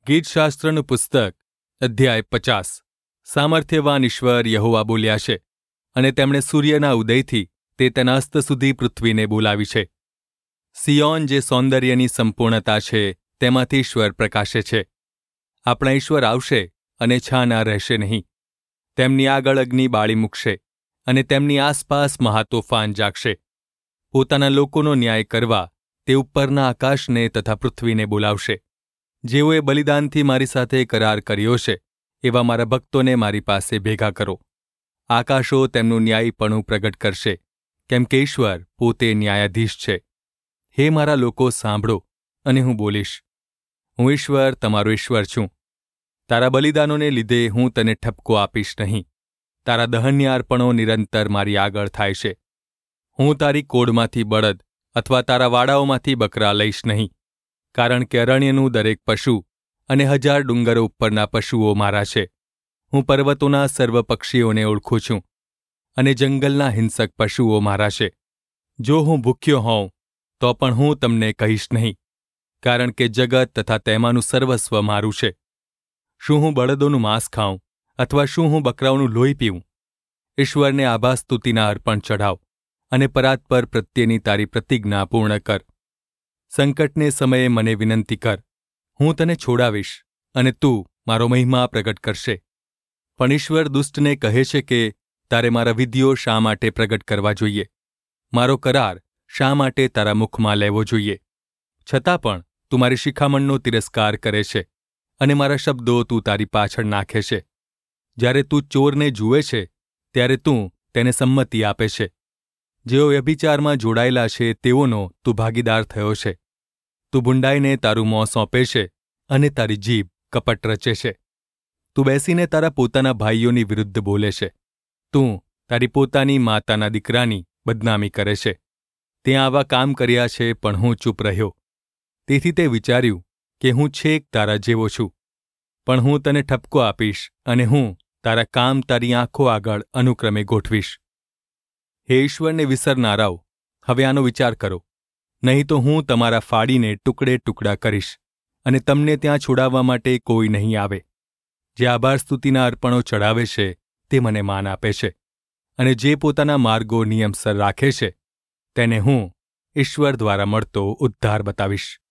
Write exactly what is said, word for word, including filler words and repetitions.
ગીતશાસ્ત્રનું પુસ્તક અધ્યાય પચાસ. સામર્થ્યવાન ઈશ્વર યહોવા બોલ્યા છે, અને તેમણે સૂર્યના ઉદયથી તે તેના અસ્ત સુધી પૃથ્વીને બોલાવી છે. સિયોન જે સૌંદર્યની સંપૂર્ણતા છે, તેમાંથી ઈશ્વર પ્રકાશે છે. આપણા ઈશ્વર આવશે અને છાના રહેશે નહીં. તેમની આગળ અગ્નિ બાળી મૂકશે, અને તેમની આસપાસ મહાતોફાન જાગશે. પોતાના લોકોનો ન્યાય કરવા તે ઉપરના આકાશને તથા પૃથ્વીને બોલાવશે. જેઓએ બલિદાનથી મારી સાથે કરાર કર્યો છે, એવા મારા ભક્તોને મારી પાસે ભેગા કરો. આકાશો તેમનું ન્યાયીપણું પ્રગટ કરશે, કેમ કે ઈશ્વર પોતે ન્યાયાધીશ છે. હે મારા લોકો, સાંભળો, અને હું બોલીશ. હું ઈશ્વર, તમારો ઈશ્વર છું. તારા બલિદાનોને લીધે હું તને ઠપકો આપીશ નહીં. તારા દહનના અર્પણો નિરંતર મારી આગળ થાય છે. હું તારી કોડમાંથી બળદ અથવા તારા વાડાઓમાંથી બકરા લઈશ નહીં, કારણ કે અરણ્યનું દરેક પશુ અને હજાર ડુંગરો ઉપરના પશુઓ મારા છે. હું પર્વતોના સર્વ પક્ષીઓને ઓળખું છું, અને જંગલના હિંસક પશુઓ મારા છે. જો હું ભૂખ્યો હોઉં તો પણ હું તમને કહીશ નહીં, કારણ કે જગત તથા તેમાંનું સર્વસ્વ મારું છે. શું હું બળદોનું માંસ ખાઉં, અથવા શું હું બકરાઓનું લોહી પીઉં? ઈશ્વરને આભા સ્તુતિના અર્પણ ચઢાવ, અને પરાત્પર પ્રત્યેની તારી પ્રતિજ્ઞા પૂર્ણ કર. સંકટને સમયે મને વિનંતી કર, હું તને છોડાવીશ, અને તું મારો મહિમા પ્રગટ કરશે. પણ ઈશ્વર દુષ્ટને કહે છે કે તારે મારા વિધિઓ શા માટે પ્રગટ કરવા જોઈએ? મારો કરાર શા માટે તારા મુખમાં લેવો જોઈએ? છતાં પણ તું મારી શિખામણનો તિરસ્કાર કરે છે, અને મારા શબ્દો તું તારી પાછળ નાખે છે. જ્યારે તું ચોરને જુએ છે, ત્યારે તું તેને સંમતિ આપે છે. જેઓ વ્યભિચારમાં જોડાયેલા છે, તેઓનો તું ભાગીદાર થયો છે. તું ભૂંડાઈને તારું મોં સોંપે છે, અને તારી જીભ કપટ રચે છે. તું બેસીને તારા પોતાના ભાઈઓની વિરુદ્ધ બોલે છે. તું તારી પોતાની માતાના દીકરાની બદનામી કરે છે. તે આવા કામ કર્યા છે, પણ હું ચૂપ રહ્યો. તેથી તે વિચાર્યું કે હું છેક તારા જેવો છું. પણ હું તને ઠપકો આપીશ, અને હું તારા કામ તારી આંખો આગળ અનુક્રમે ગોઠવીશ. હે ઈશ્વરને વિસરનારાઓ, હવે આનો વિચાર કરો, નહીં તો હું તમારા ફાડીને ટુકડે ટુકડા કરીશ, અને તમને ત્યાં છોડાવવા માટે કોઈ નહીં આવે. જે આભાર સ્તુતિના અર્પણો ચડાવે છે, તે મને માન આપે છે, અને જે પોતાના માર્ગો નિયમસર રાખે છે, તેને હું ઈશ્વર દ્વારા મળતો ઉદ્ધાર બતાવીશ.